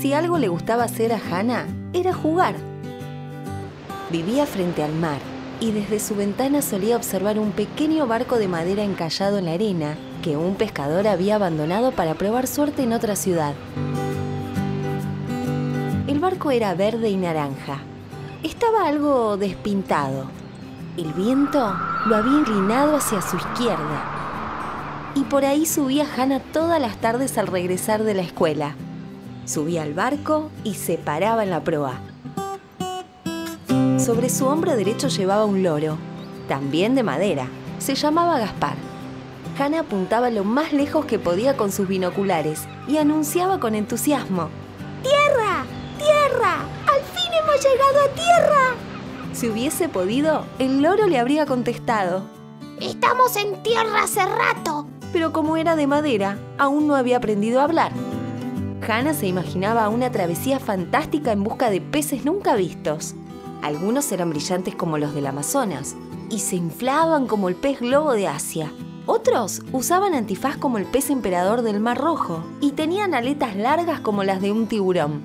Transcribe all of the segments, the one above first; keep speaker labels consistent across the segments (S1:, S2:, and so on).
S1: Si algo le gustaba hacer a Hannah, era jugar. Vivía frente al mar y desde su ventana solía observar un pequeño barco de madera encallado en la arena que un pescador había abandonado para probar suerte en otra ciudad. El barco era verde y naranja. Estaba algo despintado. El viento lo había inclinado hacia su izquierda. Y por ahí subía Hannah todas las tardes al regresar de la escuela. Subía al barco y se paraba en la proa. Sobre su hombro derecho llevaba un loro, también de madera. Se llamaba Gaspar. Hannah apuntaba lo más lejos que podía con sus binoculares y anunciaba con entusiasmo:
S2: ¡Tierra! ¡Tierra! ¡Al fin hemos llegado a tierra!
S1: Si hubiese podido, el loro le habría contestado:
S2: ¡Estamos en tierra hace rato!
S1: Pero como era de madera, aún no había aprendido a hablar. Hannah se imaginaba una travesía fantástica en busca de peces nunca vistos. Algunos eran brillantes como los del Amazonas y se inflaban como el pez globo de Asia. Otros usaban antifaz como el pez emperador del Mar Rojo y tenían aletas largas como las de un tiburón.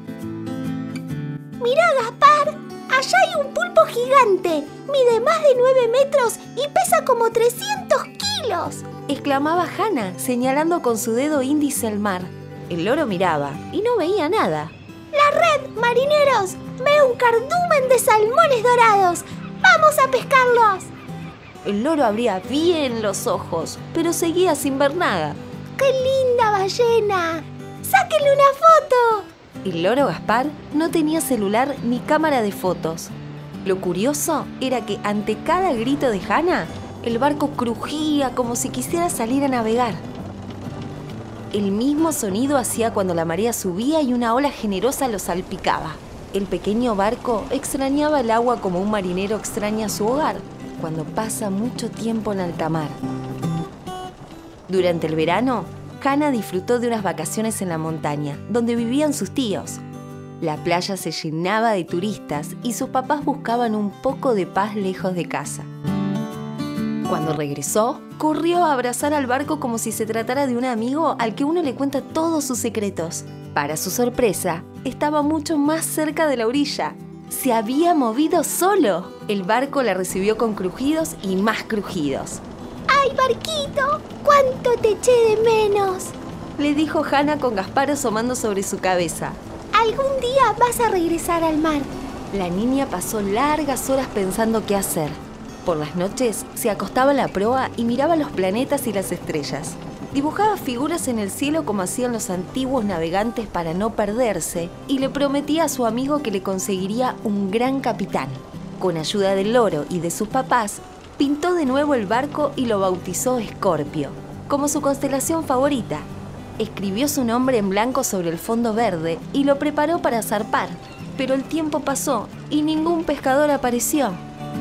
S2: ¡Mirá, Gaspar! Allá hay un pulpo gigante. Mide más de 9 metros y pesa como 300 kilos.
S1: Exclamaba Hannah, señalando con su dedo índice al mar. El loro miraba y no veía nada.
S2: ¡La red, marineros! ¡Veo un cardumen de salmones dorados! ¡Vamos a pescarlos!
S1: El loro abría bien los ojos, pero seguía sin ver nada.
S2: ¡Qué linda ballena! ¡Sáquenle una foto!
S1: El loro Gaspar no tenía celular ni cámara de fotos. Lo curioso era que ante cada grito de Hannah, el barco crujía como si quisiera salir a navegar. El mismo sonido hacía cuando la marea subía y una ola generosa lo salpicaba. El pequeño barco extrañaba el agua como un marinero extraña su hogar cuando pasa mucho tiempo en alta mar. Durante el verano, Hannah disfrutó de unas vacaciones en la montaña, donde vivían sus tíos. La playa se llenaba de turistas y sus papás buscaban un poco de paz lejos de casa. Cuando regresó, corrió a abrazar al barco como si se tratara de un amigo al que uno le cuenta todos sus secretos. Para su sorpresa, estaba mucho más cerca de la orilla. Se había movido solo. El barco la recibió con crujidos y más crujidos.
S2: ¡Ay, barquito! ¡Cuánto te eché de menos!
S1: Le dijo Hannah con Gaspar asomando sobre su cabeza.
S2: Algún día vas a regresar al mar.
S1: La niña pasó largas horas pensando qué hacer. Por las noches se acostaba en la proa y miraba los planetas y las estrellas. Dibujaba figuras en el cielo como hacían los antiguos navegantes para no perderse y le prometía a su amigo que le conseguiría un gran capitán. Con ayuda del loro y de sus papás, pintó de nuevo el barco y lo bautizó Escorpio, como su constelación favorita. Escribió su nombre en blanco sobre el fondo verde y lo preparó para zarpar, pero el tiempo pasó y ningún pescador apareció.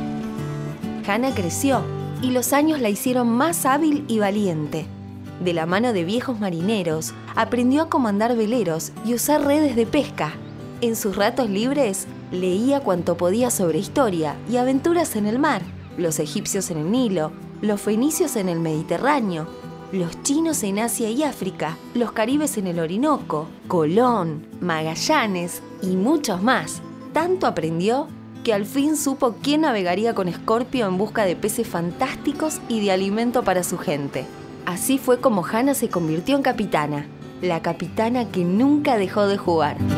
S1: Hannah creció y los años la hicieron más hábil y valiente. De la mano de viejos marineros, aprendió a comandar veleros y usar redes de pesca. En sus ratos libres, leía cuanto podía sobre historia y aventuras en el mar. Los egipcios en el Nilo, los fenicios en el Mediterráneo, los chinos en Asia y África, los caribes en el Orinoco, Colón, Magallanes y muchos más. Tanto aprendió que al fin supo quién navegaría con Escorpio en busca de peces fantásticos y de alimento para su gente. Así fue como Hannah se convirtió en capitana, la capitana que nunca dejó de jugar.